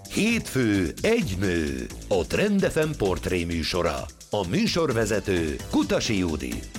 Hétfő egy nő, a Trend FM portré műsora. A műsorvezető Kutasi Judit.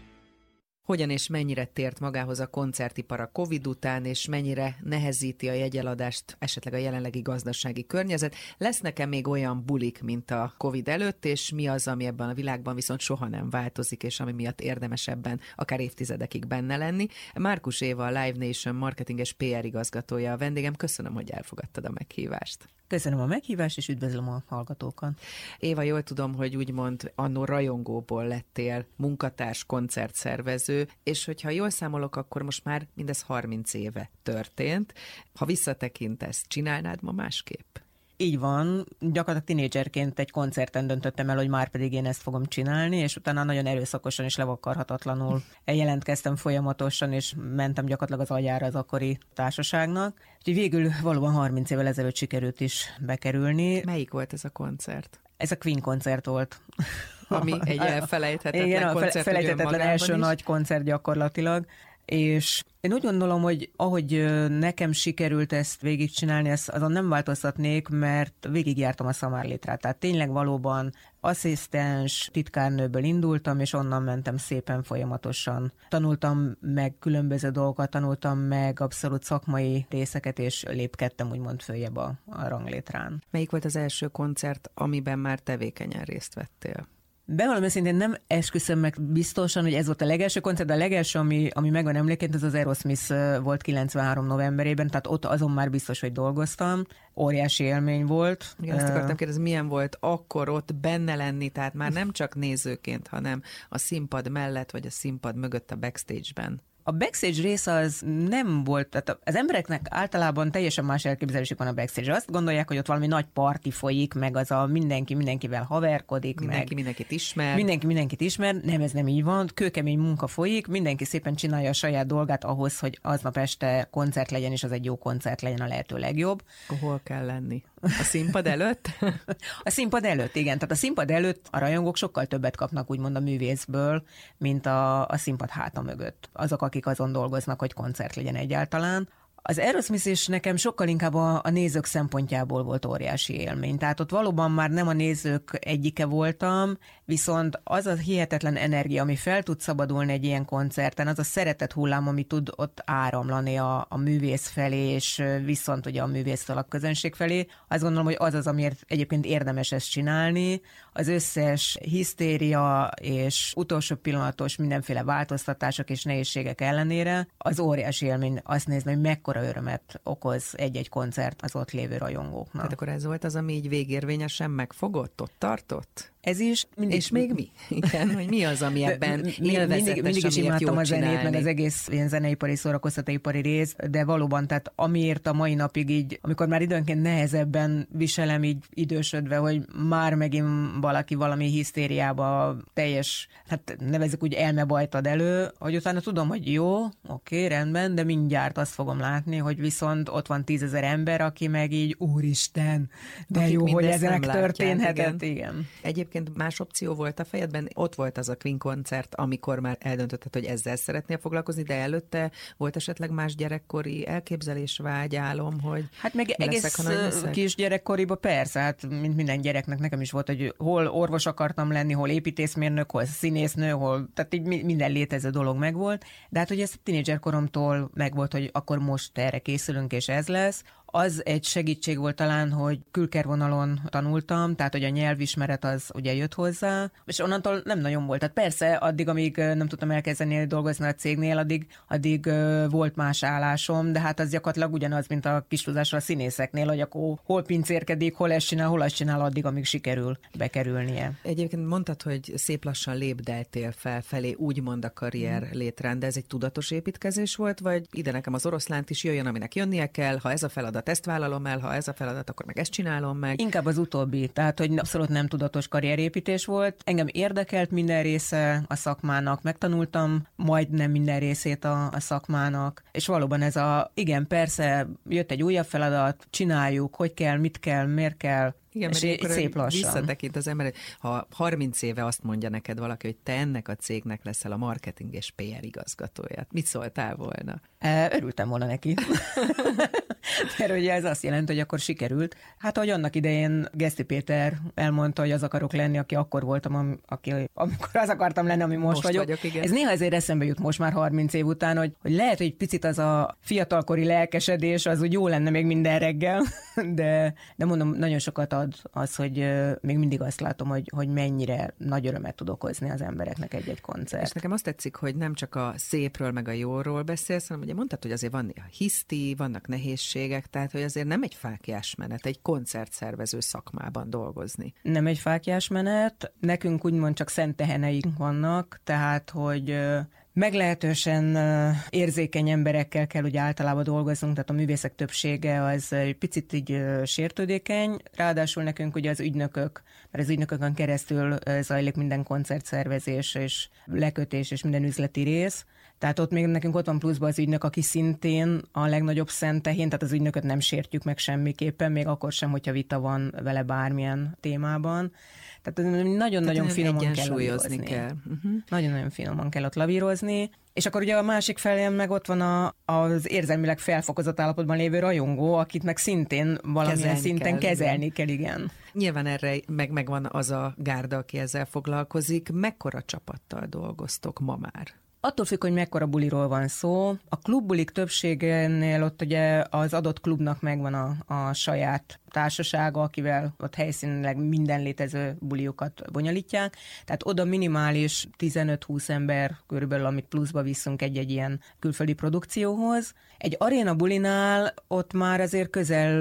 Hogyan és mennyire tért magához a koncertipar a Covid után, és mennyire nehezíti a jegyeladást esetleg a jelenlegi gazdasági környezet? Lesznek-e még olyan bulik, mint a Covid előtt, és mi az, ami ebben a világban viszont soha nem változik, és ami miatt érdemes ebben akár évtizedekig benne lenni? Márkus Éva, a Live Nation marketing és PR igazgatója a vendégem. Köszönöm, hogy elfogadtad a meghívást. Köszönöm a meghívást, és üdvözlöm a hallgatókat. Éva, jól tudom, hogy úgymond annó rajongóból lettél munkatárs, koncertszervező, és hogyha jól számolok, akkor most már mindez 30 éve történt. Ha visszatekintesz, csinálnád ma másképp? Így van, gyakorlatilag tinédzserként egy koncerten döntöttem el, hogy már pedig én ezt fogom csinálni, és utána nagyon erőszakosan és levakarhatatlanul jelentkeztem folyamatosan, és mentem gyakorlatilag az agyára az akkori társaságnak. Úgyhogy végül valóban 30 évvel ezelőtt sikerült is bekerülni. Melyik volt ez a koncert? Ez a Queen koncert volt. Ami egy elfelejthetetlen igen, koncert. felejthetetlen első is. nagy koncert gyakorlatilag. És én úgy gondolom, hogy ahogy nekem sikerült ezt végigcsinálni, azon nem változtatnék, mert végigjártam a szamárlétrát. Tehát tényleg valóban asszisztens, titkárnőből indultam, és onnan mentem szépen folyamatosan. Tanultam meg különböző dolgokat, tanultam meg abszolút szakmai részeket, és lépkedtem úgymond följebb a ranglétrán. Melyik volt az első koncert, amiben már tevékenyen részt vettél? Bevallom őszintén, nem esküszöm meg biztosan, hogy ez volt a legelső koncert, de a legelső, ami megvan emléként, az Aerosmith volt 93 novemberében, tehát ott azon már biztos, hogy dolgoztam. Óriási élmény volt. Igen, ezt akartam kérdezni, milyen volt akkor ott benne lenni, tehát már nem csak nézőként, hanem a színpad mellett, vagy a színpad mögött a backstage-ben. A backstage rész az nem volt, tehát az embereknek általában teljesen más elképzelésük van a backstage. Azt gondolják, hogy ott valami nagy parti folyik, meg az a mindenki mindenkivel haverkodik, mindenki mindenkit ismer. Mindenki mindenkit ismer, nem, ez nem így van, kőkemény munka folyik, mindenki szépen csinálja a saját dolgát ahhoz, hogy aznap este koncert legyen, és az egy jó koncert legyen, a lehető legjobb. Hol kell lenni? A színpad előtt? A színpad előtt, igen. Tehát a színpad előtt a rajongók sokkal többet kapnak úgymond a művészből, mint a színpad háta mögött. Azok, akik azon dolgoznak, hogy koncert legyen egyáltalán. Az Aerosmith is nekem sokkal inkább a nézők szempontjából volt óriási élmény. Tehát ott valóban már nem a nézők egyike voltam, viszont az a hihetetlen energia, ami fel tud szabadulni egy ilyen koncerten, az a szeretet hullám, ami tud ott áramlani a művész felé, és viszont ugye a művésztől a közönség felé. Azt gondolom, hogy az az, amiért egyébként érdemes ezt csinálni. Az összes hisztéria és utolsó pillanatos mindenféle változtatások és nehézségek ellenére az óriási élmény azt nézni, hogy mekkora örömet okoz egy-egy koncert az ott lévő rajongóknak. Tehát akkor ez volt az, ami így végérvényesen megfogott, ott tartott? Ez is. És még mi? Igen, hogy mi az, ami ebben élvezetes, mindig is imádtam a zenét, meg az egész ilyen zeneipari, szórakoztatóipari rész, de valóban, tehát amiért a mai napig így, amikor már időnként nehezebben viselem így idősödve, hogy már megint valaki valami hisztériába teljes, hát nevezzük úgy elmebajt ad elő, hogy utána tudom, hogy jó, oké, rendben, de mindjárt azt fogom látni, hogy viszont ott van 10 000 ember, aki meg így, úristen, de akik jó, hogy ez megtörténhetett, igen. Egyébként más opció volt a fejedben? Ott volt az a Queen koncert, amikor már eldöntötted, hogy ezzel szeretnél foglalkozni, de előtte volt esetleg más gyerekkori elképzelés, vágy, álom, hogy hát meg egész kis gyerekkoriban persze, hát mint minden gyereknek nekem is volt, hogy hol orvos akartam lenni, hol építészmérnök, hol színésznő, hol, tehát így minden létező dolog megvolt, de hát hogy ez tínédzserkoromtól megvolt, hogy akkor most erre készülünk, és ez lesz. Az egy segítség volt talán, hogy külkervonalon tanultam, tehát hogy a nyelvismeret az ugye jött hozzá, és onnantól nem nagyon volt. Tehát persze, addig, amíg nem tudtam elkezdeni dolgozni a cégnél, addig volt más állásom, de hát az gyakorlatilag ugyanaz, mint a kis tudásra a színészeknél, hogy akkor hol pincérkedik, hol ezt csinál, hol azt csinál, addig, amíg sikerül bekerülnie. Egyébként mondtad, hogy szép lassan lépdeltél felfelé, úgymond a karrier létrán, de ez egy tudatos építkezés volt, vagy ide nekem az oroszlánt is jöjjön, aminek jönnie kell, ha ez a feladat, ezt vállalom el, ha ez a feladat, akkor meg ezt csinálom meg. Inkább az utóbbi, tehát hogy abszolút nem tudatos karrierépítés volt. Engem érdekelt minden része a szakmának, megtanultam majdnem minden részét a szakmának, és valóban ez igen, persze jött egy újabb feladat, csináljuk, hogy kell, mit kell, miért kell. Igen, és mert szép lassan. Visszatekint az ember, ha 30 éve azt mondja neked valaki, hogy te ennek a cégnek leszel a marketing és PR igazgatója, mit szóltál volna? Örültem volna neki. Mert ugye ez azt jelenti, hogy akkor sikerült. Hát ahogy annak idején Geszti Péter elmondta, hogy az akarok lenni, aki akkor voltam, amikor az akartam lenni, ami most vagyok. igen. Ez néha azért eszembe jut most már 30 év után, hogy lehet, hogy picit az a fiatalkori lelkesedés, az úgy jó lenne még minden reggel, de mondom, nagyon sokat ad az, hogy még mindig azt látom, hogy mennyire nagy örömet tud okozni az embereknek egy-egy koncert. És nekem azt tetszik, hogy nem csak a szépről, meg a jóról beszélsz, hanem ugye mondtad, hogy azért van hiszti, vannak nehézségek, tehát hogy azért nem egy fáklyás menet, egy koncertszervező szakmában dolgozni. Nem egy fáklyás menet, nekünk úgymond csak szent teheneink vannak, tehát hogy meglehetősen érzékeny emberekkel kell ugye általában dolgoznunk, tehát a művészek többsége az egy picit így sértődékeny, ráadásul nekünk ugye az ügynökök, mert az ügynökökön keresztül zajlik minden koncertszervezés és lekötés és minden üzleti rész, tehát ott még nekünk ott van pluszban az ügynök, aki szintén a legnagyobb szentehén, tehát az ügynököt nem sértjük meg semmiképpen, még akkor sem, hogyha vita van vele bármilyen témában. Tehát nagyon-nagyon finoman kell lavírozni. Nagyon-nagyon finoman kell ott lavírozni. És akkor ugye a másik felén meg ott van az érzelmileg felfokozott állapotban lévő rajongó, akit meg szintén valamilyen szinten kezelni kell, igen. Nyilván erre megvan az a gárda, aki ezzel foglalkozik. Mekkora csapattal dolgoztok ma már? Attól függ, hogy mekkora buliról van szó. A klubbulik többségénél ott ugye az adott klubnak megvan a saját társasága, akivel ott helyszínileg minden létező buliukat bonyolítják. Tehát oda minimális 15-20 ember körülbelül, amit pluszba viszünk egy ilyen külföldi produkcióhoz. Egy aréna bulinál ott már azért közel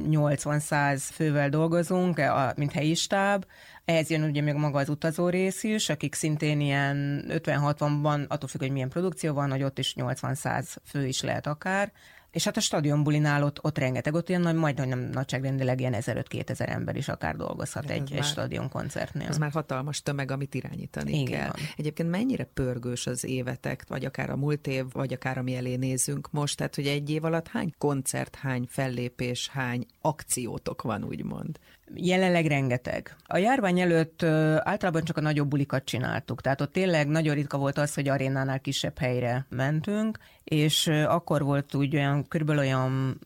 80-100 fővel dolgozunk, mint helyi stáb. Ehhez jön ugye még maga az utazó rész is, akik szintén ilyen 50-60-ban, attól függ, hogy milyen produkció van, hogy ott is 80-100 fő is lehet akár. És hát a stadionbulinál ott rengeteg, ott ilyen majdnem nagyságrendileg ilyen 1500-2000 ember is akár dolgozhat egy stadionkoncertnél. Ez már hatalmas tömeg, amit irányítani igen. kell. Egyébként mennyire pörgős az évetek, vagy akár a múlt év, vagy akár ami elé nézünk most, tehát hogy egy év alatt hány koncert, hány fellépés, hány akciótok van, úgymond? Jelenleg rengeteg. A járvány előtt általában csak a nagyobb bulikat csináltuk, tehát ott tényleg nagyon ritka volt az, hogy arénánál kisebb helyre mentünk, és akkor volt úgy körülbelül olyan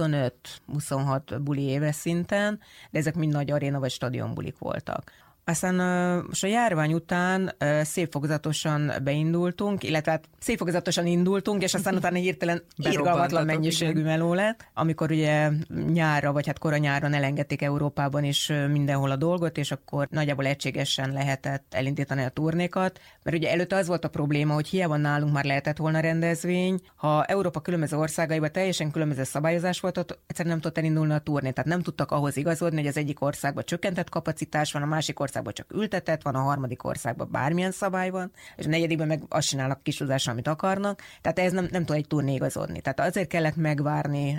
25-26 buli éves szinten, de ezek mind nagy aréna vagy stadionbulik voltak. Aztán most a járvány után szép fokozatosan beindultunk, illetve hát szép fokozatosan indultunk, és aztán utána hirtelen irgalmatlan mennyiségű meló lett, amikor ugye nyárra, vagy hát kora nyáron elengedték Európában is mindenhol a dolgot, és akkor nagyjából egységesen lehetett elindítani a turnékat, mert ugye előtte az volt a probléma, hogy hiába nálunk már lehetett volna rendezvény, ha Európa különböző országaiban teljesen különböző szabályozás volt, ott egyszerűen nem tudott elindulni a turné, tehát nem tudtak ahhoz igazodni, hogy az egyik országban csökkentett kapacitás van, a másik országban csak ültetett, van a harmadik országban bármilyen szabály van, és a negyedikben meg azt csinálnak kisúzással, amit akarnak, tehát ez nem tud egy turné igazodni. Tehát azért kellett megvárni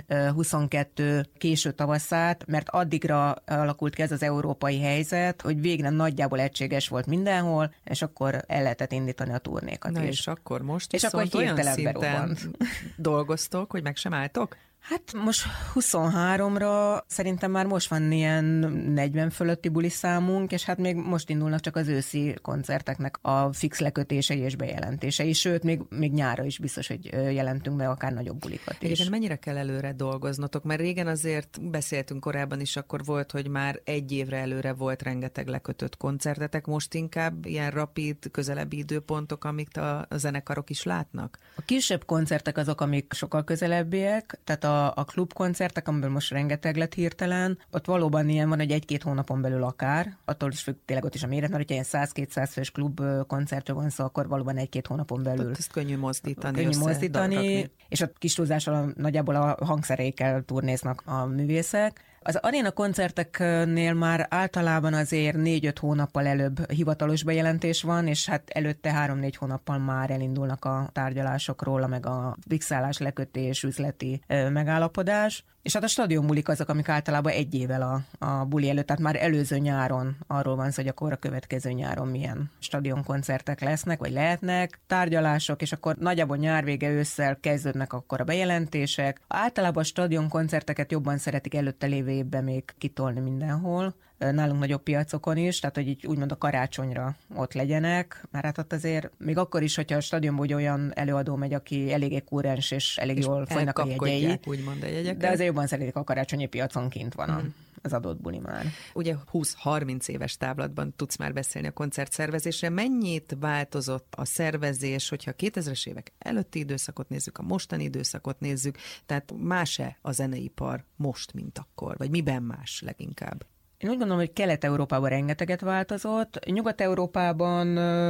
22 késő tavaszát, mert addigra alakult ki ez az európai helyzet, hogy végre nagyjából egységes volt mindenhol, és akkor el lehetett indítani a turnékat. Na és akkor most és akkor olyan szinten dolgoztok, hogy meg sem álltok? Hát most 23-ra szerintem már most van ilyen 40 fölötti buli számunk, és hát még most indulnak csak az őszi koncerteknek a fix lekötései és bejelentései, sőt, még nyára is biztos, hogy jelentünk be akár nagyobb bulikat is. Igen, mennyire kell előre dolgoznotok? Mert régen azért beszéltünk korábban is, akkor volt, hogy már egy évre előre volt rengeteg lekötött koncertetek, most inkább ilyen rapid, közelebbi időpontok, amit a zenekarok is látnak? A kisebb koncertek azok, amik sokkal közelebbiek, tehát a klubkoncertek, amiből most rengeteg lett hirtelen, ott valóban ilyen van, hogy 1-2 hónapon belül akár, attól is függ tényleg ott is a méret, mert hogyha ilyen 100-200 fős klubkoncertről van szó, akkor valóban 1-2 hónapon belül. Ott ezt könnyű mozdítani, és a kis túlzással nagyjából a hangszereikkel turnéznak a művészek. Az aréna koncerteknél már általában azért 4-5 hónappal előbb hivatalos bejelentés van, és hát előtte 3-4 hónappal már elindulnak a tárgyalások róla, meg a fixálás, lekötés, üzleti megállapodás. És hát a stadionbulik azok, amik általában egy évvel a buli előtt, tehát már előző nyáron arról van szó, hogy akkor a következő nyáron milyen stadionkoncertek lesznek, vagy lehetnek, tárgyalások, és akkor nagyjából nyárvége ősszel kezdődnek akkor a bejelentések. Általában a stadionkoncerteket jobban szeretik előtte lévő évben még kitolni mindenhol, nálunk nagyobb piacokon is, tehát hogy így úgymond a karácsonyra ott legyenek, mert hát ott azért még akkor is, hogyha a stadionból olyan előadó megy, aki eléggé kúrens és elég jól folynak a jegyei, úgymond a jegyeket. De azért jobban szeretik a karácsonyi piacon kint van az adott buli már. Ugye 20-30 éves távlatban tudsz már beszélni a koncertszervezésre. Mennyit változott a szervezés, hogyha a 2000-es évek előtti időszakot nézzük, a mostani időszakot nézzük, tehát más-e a zeneipar most, mint akkor? Vagy miben más leginkább? Én úgy gondolom, hogy Kelet-Európában rengeteget változott, Nyugat-Európában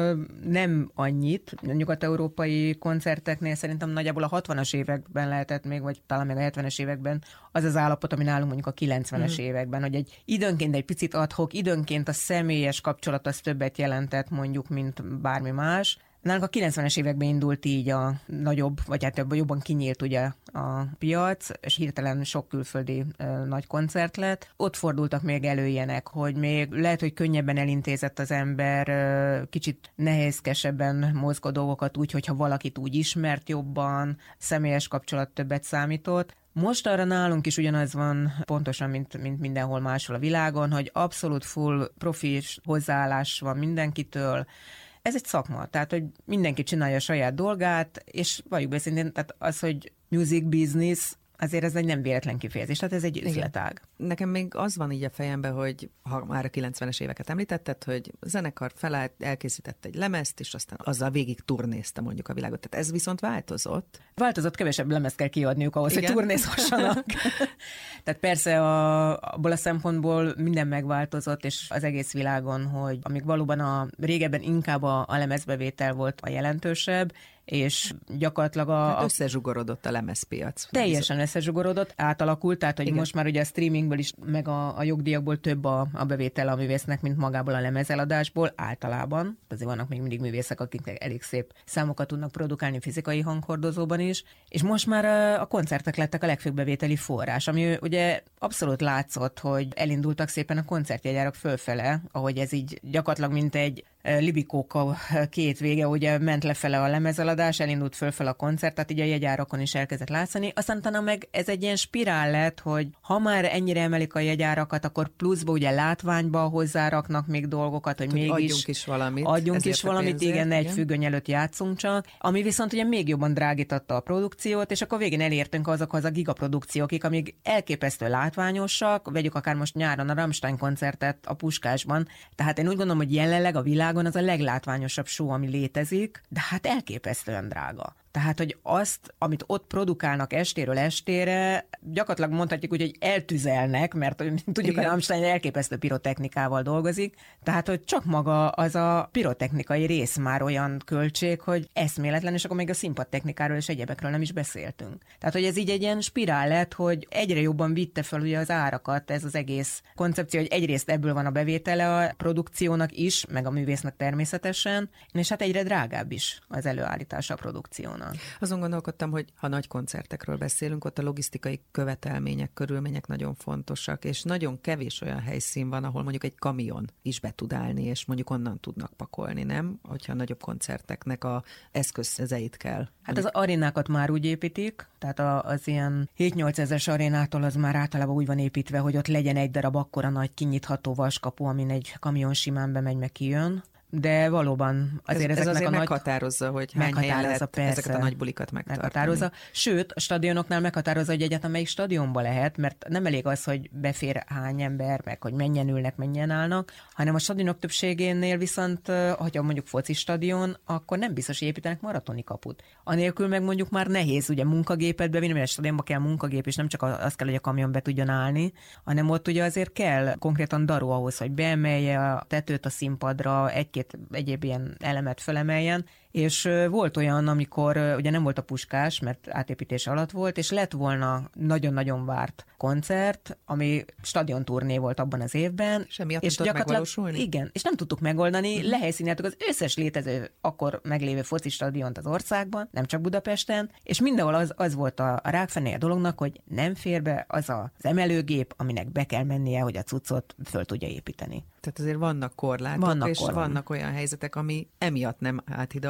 nem annyit. A nyugat-európai koncerteknél szerintem nagyjából a 60-as években lehetett még, vagy talán még a 70-es években az az állapot, ami nálunk mondjuk a 90-es években, hogy időnként egy picit ad-hoc, időnként a személyes kapcsolat az többet jelentett mondjuk, mint bármi más. Nálunk a 90-es években indult így a nagyobb, vagy hát jobban kinyílt ugye a piac, és hirtelen sok külföldi nagy koncert lett. Ott fordultak még elő ilyenek, hogy még lehet, hogy könnyebben elintézett az ember, kicsit nehézkesebben mozgó dolgokat úgy, hogyha valakit úgy ismert jobban, személyes kapcsolat többet számított. Most arra nálunk is ugyanaz van pontosan, mint mindenhol máshol a világon, hogy abszolút full profi hozzáállás van mindenkitől. Ez egy szakma, tehát, hogy mindenki csinálja a saját dolgát, és valljuk be szintén, tehát az, hogy music business, azért ez egy nem véletlen kifejezés, tehát ez egy üzletág. Nekem még az van így a fejemben, hogy ha már a 90-es éveket említetted, hogy a zenekar felállt, elkészített egy lemezt, és aztán azzal végig turnézte mondjuk a világot. Tehát ez viszont változott. Változott, kevesebb lemezt kell kiadniuk ahhoz, hogy turnézhassanak. Tehát persze abból a szempontból minden megváltozott, és az egész világon, hogy amíg valóban régebben inkább a lemezbevétel volt a jelentősebb, és gyakorlatilag összezsugorodott a lemezpiac. Teljesen összezsugorodott, átalakult, tehát hogy most már ugye a streamingből is, meg a jogdíjakból több a bevétel a művésznek, mint magából a lemezeladásból általában. Azért vannak még mindig művészek, akik elég szép számokat tudnak produkálni fizikai hanghordozóban is, és most már a koncertek lettek a legfőbb bevételi forrás, ami ugye abszolút látszott, hogy elindultak szépen a koncertjegyárak fölfele, ahogy ez így gyakorlatilag mint egy libikóka két vége, ugye ment lefele a lemezeladás, elindult fölfele a koncert, tehát így a jegyárakon is elkezdett látszani. Aztán utána meg ez egy ilyen spirál lett, hogy ha már ennyire emelik a jegyárakat, akkor pluszba ugye látványba hozzáraknak még dolgokat, hogy mégis adjunk is valamit, igen, egy függöny előtt játszunk csak, ami viszont ugye még jobban drágította a produkciót, és akkor végén elértünk azokhoz a gigaprodukciókig, amíg elképesztő látványosak, vegyük akár most nyáron a Rammstein koncertet a Puskásban. Tehát én úgy gondolom, hogy jelenleg a világon az a leglátványosabb show, ami létezik, de hát elképesztően drága. Tehát, hogy azt, amit ott produkálnak estéről estére, gyakorlatilag mondhatjuk úgy, hogy eltüzelnek, mert tudjuk, a Rammstein elképesztő pirotechnikával dolgozik, tehát, hogy csak maga az a pirotechnikai rész már olyan költség, hogy eszméletlen, és akkor még a színpadtechnikáról és egyebekről nem is beszéltünk. Tehát, hogy ez így egy ilyen spirál lett, hogy egyre jobban vitte fel ugye az árakat ez az egész koncepció, hogy egyrészt ebből van a bevétele a produkciónak is, meg a művésznek természetesen, és hát egyre drágább is az előállítása a produkciónak. Azon gondolkodtam, hogy ha nagy koncertekről beszélünk, ott a logisztikai követelmények, körülmények nagyon fontosak, és nagyon kevés olyan helyszín van, ahol mondjuk egy kamion is be tud állni, és mondjuk onnan tudnak pakolni, nem? Hogyha a nagyobb koncerteknek a eszközeit kell. Hát az arénákat már úgy építik, tehát az ilyen 7-8 ezeres arénától az már általában úgy van építve, hogy ott legyen egy darab akkora nagy kinyitható vaskapu, amin egy kamion simán bemegy, meg kijön. De valóban azért ez ezeknek azért a meghatározza, hogy hány helyen lehet ezeket a nagy bulikat megtartani. Meghatározza. Sőt, a stadionoknál meghatározza, hogy egyáltalán melyik stadionba lehet, mert nem elég az, hogy befér hány ember, meg hogy mennyien ülnek, mennyien állnak, hanem a stadionok többségénél viszont, hogyha mondjuk foci stadion, akkor nem biztos, hogy építenek maratoni kaput. Anélkül meg mondjuk már nehéz ugye munkagépet bevinni, mert a stadionba kell munkagép, és nem csak az kell, hogy a kamion be tudjon állni, hanem ott ugye azért kell konkrétan daró ahhoz, hogy beemelje a tetőt a színpadra, egy-két egyéb ilyen elemet fölemeljen, és volt olyan, amikor ugye nem volt a Puskás, mert átépítés alatt volt, és lett volna nagyon-nagyon várt koncert, ami stadionturné volt abban az évben. Semmiatt nem tudott megvalósulni? Igen, és nem tudtuk megoldani, lehelyszíneltük az összes létező, akkor meglévő foci stadiont az országban, nem csak Budapesten, és mindenhol az volt a rákfenéje a dolognak, hogy nem fér be az emelőgép, aminek be kell mennie, hogy a cuccot föl tudja építeni. Tehát azért vannak korlátok, és vannak olyan helyzetek, ami emiatt nem áthidalható.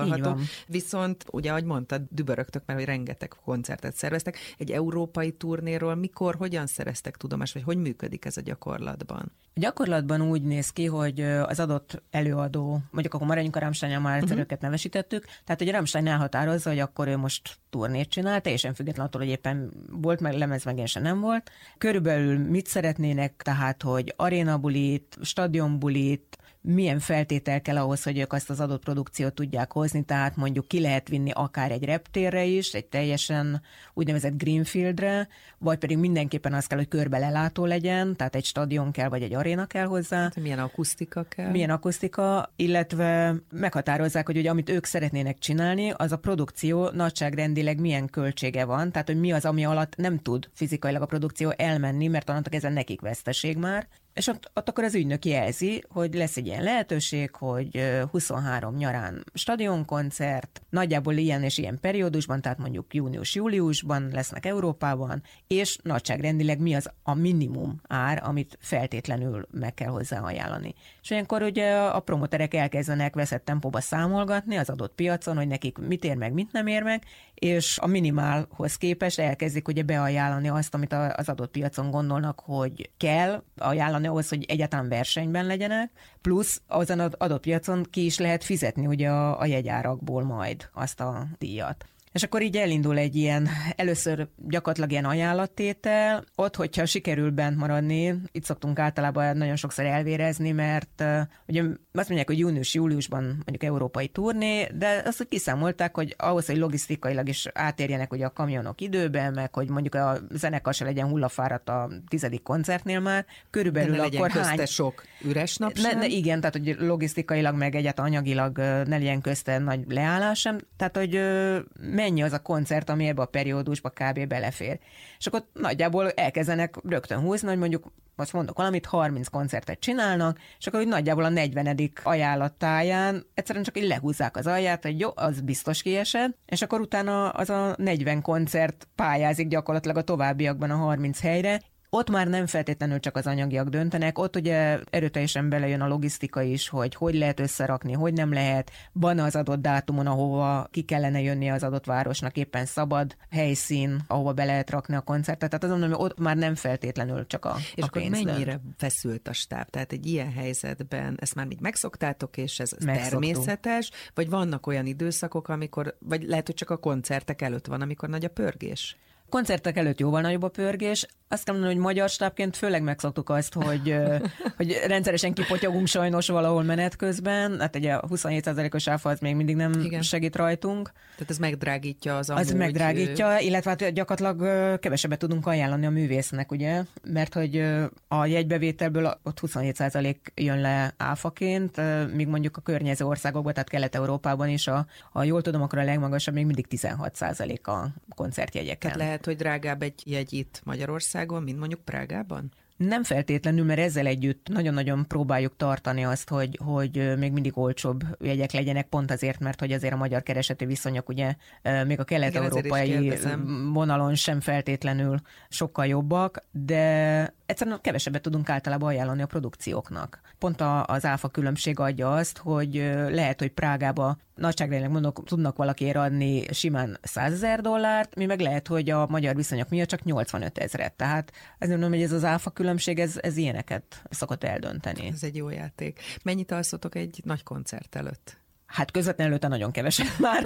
tapasztalható. Viszont, ugye, ahogy mondtad, dübörögtök, mert hogy rengeteg koncertet szerveztek. Egy európai turnéról mikor, hogyan szereztek tudomást, vagy hogy működik ez a gyakorlatban? A gyakorlatban úgy néz ki, hogy az adott előadó, mondjuk akkor maradjunk a Rammsteinnál, már egyszer őket nevesítettük, tehát hogy a Rammstein elhatározza, hogy akkor ő most turnét csinál, teljesen független attól, hogy éppen volt meg lemezmegjelense nem volt. Körülbelül mit szeretnének, tehát hogy arénabulit, stadionbulit, milyen feltétel kell ahhoz, hogy ők azt az adott produkciót tudják hozni, tehát mondjuk ki lehet vinni akár egy reptérre is, egy teljesen úgynevezett greenfieldre, vagy pedig mindenképpen az kell, hogy körbe lelátó legyen, tehát egy stadion kell, vagy egy aréna kell hozzá. Milyen akusztika kell? Milyen akusztika, illetve meghatározzák, hogy ugye, amit ők szeretnének csinálni, az a produkció nagyságrendileg milyen költsége van, tehát hogy mi az, ami alatt nem tud fizikailag a produkció elmenni, mert onnantól ezen nekik veszteség már. És ott akkor az ügynök jelzi, hogy lesz egy ilyen lehetőség, hogy 23 nyarán stadionkoncert, nagyjából ilyen és ilyen periódusban, tehát mondjuk június-júliusban lesznek Európában, és nagyságrendileg mi az a minimum ár, amit feltétlenül meg kell hozzá ajánlani. És olyankor ugye a promoterek elkezdenek veszett tempóba számolgatni az adott piacon, hogy nekik mit ér meg, mit nem ér meg, és a minimálhoz képest elkezdik ugye beajánlani azt, amit az adott piacon gondolnak, hogy kell ajánlani ahhoz, hogy egyáltalán versenyben legyenek, plusz azon az adott piacon ki is lehet fizetni ugye a jegyárakból majd azt a díjat. És akkor így elindul egy ilyen, először gyakorlatilag ilyen ajánlattétel, ott, hogyha sikerül bent maradni, itt szoktunk általában nagyon sokszor elvérezni, mert ugye azt mondják, hogy június-júliusban mondjuk európai turné, de azt, hogy kiszámolták, hogy ahhoz, hogy logisztikailag is átérjenek ugye a kamionok időben, meg hogy mondjuk a zenekar se legyen hullafáradt a 10. koncertnél már, körülbelül de ne akkor legyen közte sok üres nap sem? Igen, tehát hogy logisztikailag, meg egyáltalán anyagilag ne legyen közte nagy leállás sem, tehát hogy mennyi az a koncert, ami ebbe a periódusba kb. Belefér. És akkor nagyjából elkezdenek rögtön húzni, hogy mondjuk, most mondok valamit, 30 koncertet csinálnak, és akkor úgy nagyjából a 40. ajánlattáján egyszerűen csak így lehúzzák az alját, hogy jó, az biztos kiesett, és akkor utána az a 40 koncert pályázik gyakorlatilag a továbbiakban a 30 helyre. Ott már nem feltétlenül csak az anyagiak döntenek, ott ugye erőteljesen belejön a logisztika is, hogy lehet összerakni, hogy nem lehet, van az adott dátumon, ahova ki kellene jönni az adott városnak, éppen szabad helyszín, ahova be lehet rakni a koncertet. Tehát azon, hogy ott már nem feltétlenül csak a és a pénz akkor mennyire dönt. feszült a stáb? Tehát egy ilyen helyzetben ezt már így megszoktátok, és ez Megszoktuk. természetes, vagy vannak olyan időszakok, amikor, vagy lehet, hogy csak a koncertek előtt van, amikor nagy a pörgés? Koncertek előtt jóval nagyobb a pörgés. Azt kell mondani, hogy magyar stábként főleg megszoktuk azt, hogy rendszeresen kipotyogunk sajnos valahol menet közben. Hát ugye a 27%-os áfa az még mindig nem segít rajtunk. Tehát ez megdrágítja az amúgy. Az megdrágítja, illetve hát gyakorlatilag kevesebbet tudunk ajánlani a művésznek, ugye? Mert hogy a jegybevételből ott 27% jön le áfaként, míg mondjuk a környező országokban, tehát Kelet-Európában is, ha jól tudom, akkor a legmagasabb még mindig 16% a koncertjegyeken. Tehát lehet, hogy drágább egy jegy itt Magyarországon, mint mondjuk Prágában? Nem feltétlenül, mert ezzel együtt nagyon-nagyon próbáljuk tartani azt, hogy még mindig olcsóbb jegyek legyenek, pont azért, mert hogy azért a magyar kereseti viszonyok ugye még a kelet-európai vonalon sem feltétlenül sokkal jobbak, de egyszerűen kevesebbet tudunk általában ajánlani a produkcióknak. Pont az áfa különbség adja azt, hogy lehet, hogy Prágába nagyságrendileg mondok, tudnak valakiért adni simán $100,000, mi meg lehet, hogy a magyar viszonyok miatt csak 85,000. Tehát ez nem, hogy ez az áfa különbség, ez ilyeneket szokott eldönteni. Ez egy jó játék. Mennyit alszotok egy nagy koncert előtt? Hát közvetlenül előtte nagyon keveset már.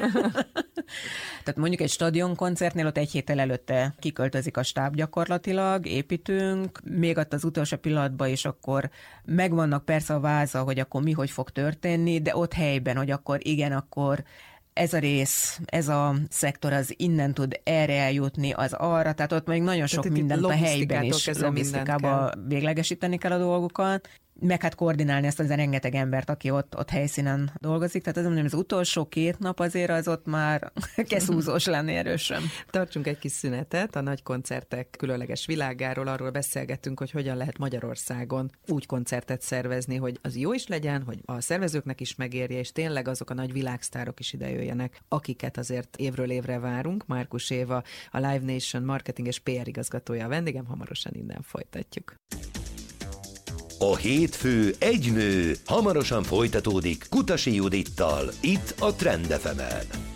Tehát mondjuk egy stadionkoncertnél ott egy héttel előtte kiköltözik a stáb gyakorlatilag, építünk, még ott az utolsó pillanatban is akkor megvannak persze a váza, hogy akkor mi hogy fog történni, de ott helyben, hogy akkor igen, akkor ez a rész, ez a szektor az innen tud erre eljutni, az arra, tehát ott még nagyon sok mindent a helyben is logisztikába véglegesíteni kell a dolgokat, meg hát koordinálni ezt az rengeteg embert, aki ott helyszínen dolgozik. Tehát mondom, az utolsó 2 nap azért az ott már keszúzós lenni erősen. Tartsunk egy kis szünetet a nagy koncertek különleges világáról, arról beszélgettünk, hogy hogyan lehet Magyarországon úgy koncertet szervezni, hogy az jó is legyen, hogy a szervezőknek is megérje, és tényleg azok a nagy világsztárok is idejöjjenek, akiket azért évről évre várunk. Márkus Éva, a Live Nation marketing és PR igazgatója a vendégem, hamarosan innen folytatjuk. A hétfő egy nő hamarosan folytatódik Kutasi Judittal, itt a Trend FM-en.